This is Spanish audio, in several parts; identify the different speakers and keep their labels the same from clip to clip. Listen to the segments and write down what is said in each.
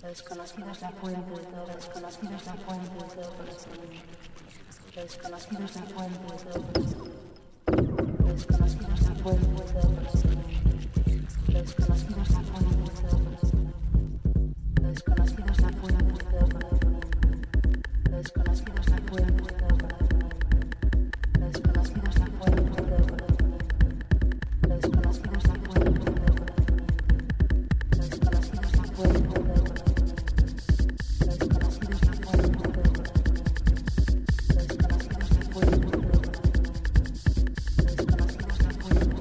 Speaker 1: La desconocida es la fuente de todo, la desconocida es la fuente de todo conocimiento. La desconocida es la fuente de todo conocimiento. La desconocida es la fuente de todo conocimiento. La desconocida es la fuente de todo conocimiento. La desconocida es la fuente de todo conocimiento. La desconocida es la fuente de todo conocimiento. La desconocida es la fuente de todo conocimiento. La desconocida es la fuente de todo conocimiento. La desconocida es la fuente de todo conocimiento. La desconocida es la fuente de todo conocimiento. La desconocida es la fuente de todo conocimiento. La desconocida es la fuente de todo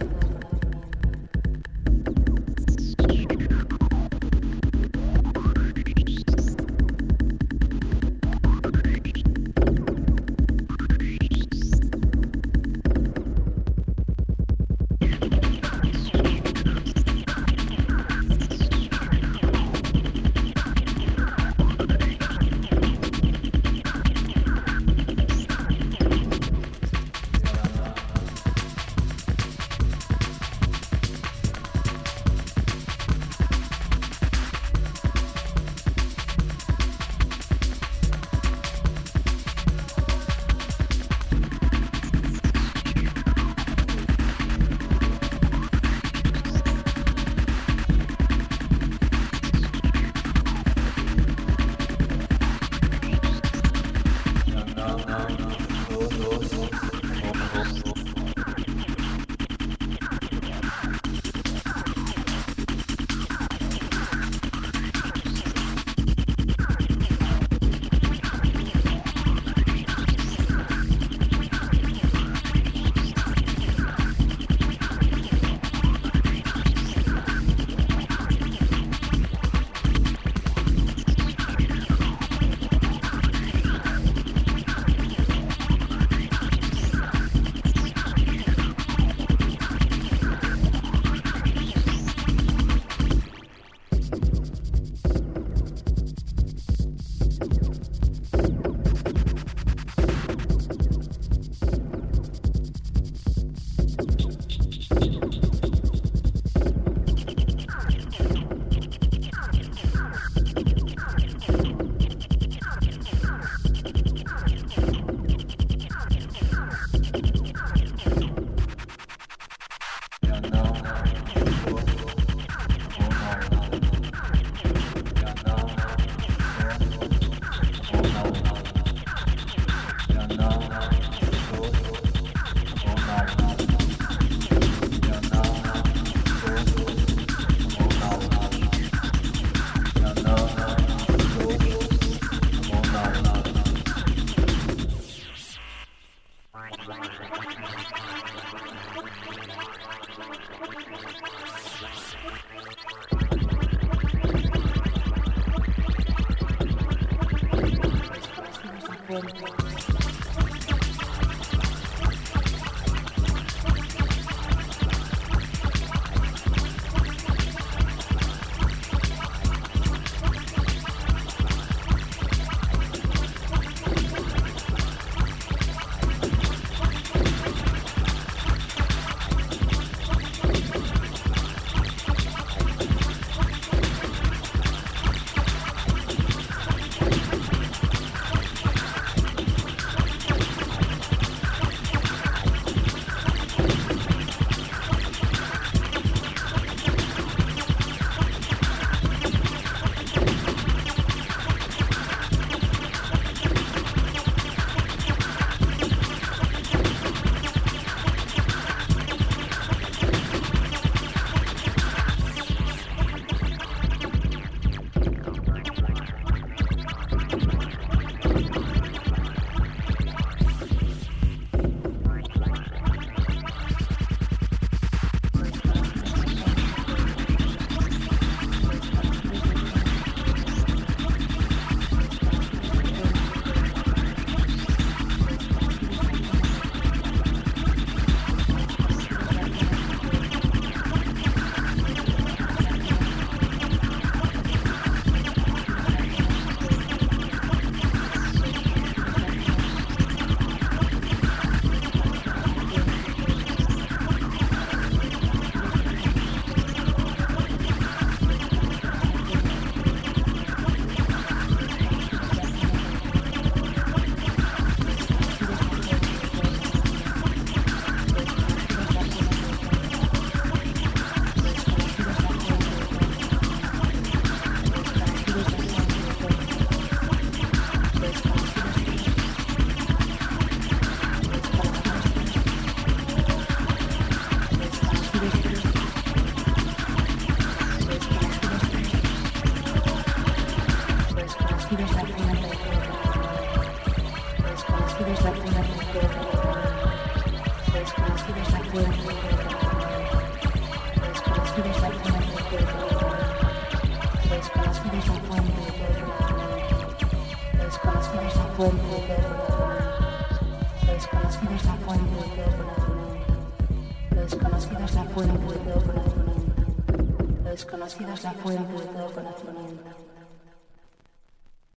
Speaker 1: fuente de todo conocimiento. Lo desconocido es la fuente de todo conocimiento. Lo desconocido es la fuente de todo conocimiento. Lo desconocido es la fuente de todo conocimiento.